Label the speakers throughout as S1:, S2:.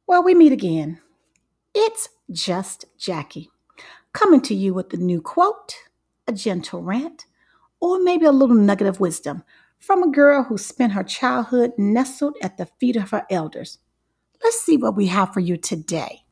S1: Well, we meet again. It's just Jackie, coming to you with a new quote, a gentle rant, or maybe a little nugget of wisdom from a girl who spent her childhood nestled at the feet of her elders. Let's see what we have for you today.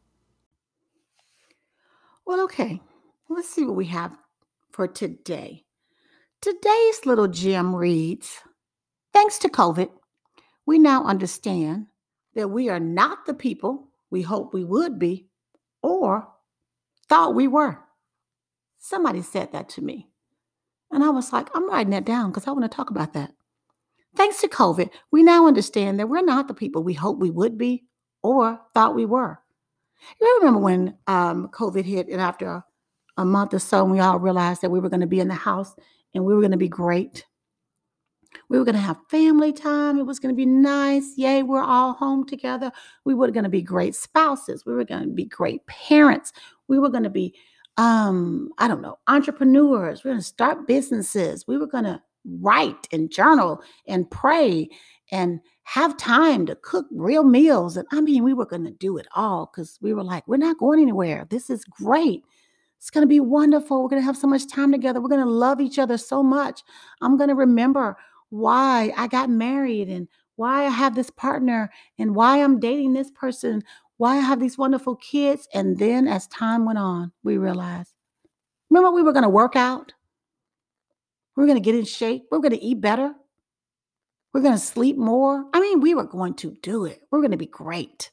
S1: Well, okay, let's see what we have for today. Today's little gem reads: Thanks to COVID, we now understand that we are not the people we hoped we would be or thought we were. Somebody said that to me. And I was like, I'm writing that down because I want to talk about that. Thanks to COVID, we now understand that we're not the people we hoped we would be or thought we were. You remember when COVID hit, and after a month or so, we all realized that we were going to be in the house and we were going to be great. We were going to have family time. It was going to be nice. Yay, we're all home together. We were going to be great spouses. We were going to be great parents. We were going to be, entrepreneurs. We were going to start businesses. We were going to write and journal and pray and have time to cook real meals. And we were going to do it all because we were like, we're not going anywhere. This is great. It's going to be wonderful. We're going to have so much time together. We're going to love each other so much. I'm going to remember why I got married and why I have this partner and why I'm dating this person, why I have these wonderful kids. And then as time went on, we realized, remember, we were going to work out. We were going to get in shape. We were going to eat better. We're going to sleep more. We were going to do it. We're going to be great.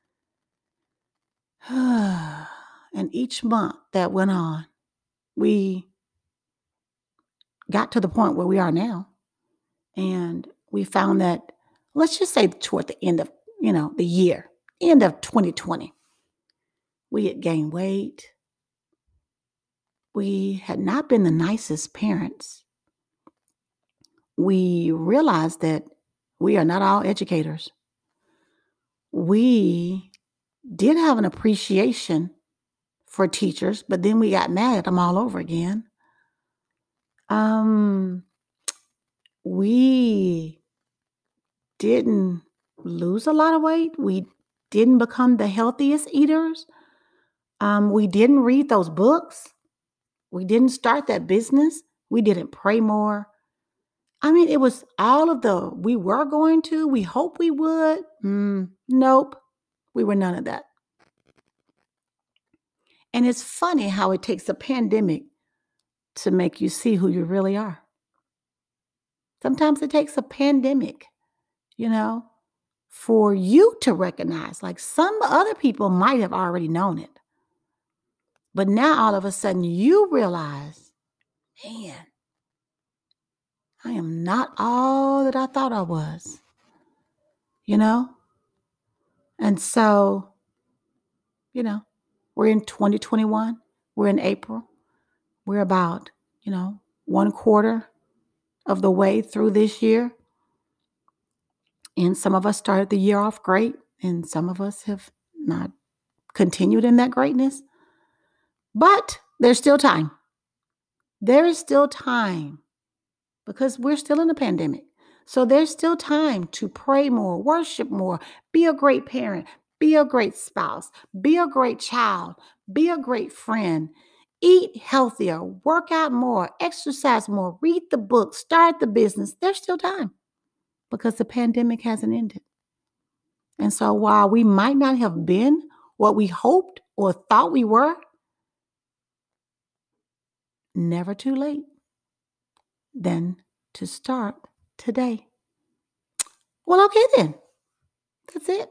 S1: And each month that went on, we got to the point where we are now. And we found that, let's just say toward the end of, the year, end of 2020, we had gained weight. We had not been the nicest parents. We realized that we are not all educators. We did have an appreciation for teachers, but then we got mad at them all over again. We didn't lose a lot of weight. We didn't become the healthiest eaters. We didn't read those books. We didn't start that business. We didn't pray more. It was all of we were going to, we hope we would. Nope. We were none of that. And it's funny how it takes a pandemic to make you see who you really are. Sometimes it takes a pandemic, for you to recognize, like some other people might have already known it. But now all of a sudden you realize, man, I am not all that I thought I was, And so, we're in 2021. We're in April. We're about, 1/4 of the way through this year. And some of us started the year off great, and some of us have not continued in that greatness. But there's still time. There is still time because we're still in a pandemic. So there's still time to pray more, worship more, be a great parent, be a great spouse, be a great child, be a great friend, eat healthier, work out more, exercise more, read the book, start the business. There's still time because the pandemic hasn't ended. And so while we might not have been what we hoped or thought we were, never too late then to start today. Well, okay then. That's it.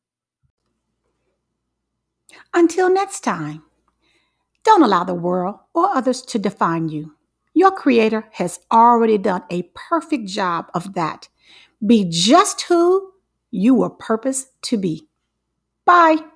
S1: Until next time, don't allow the world or others to define you. Your Creator has already done a perfect job of that. Be just who you were purposed to be. Bye.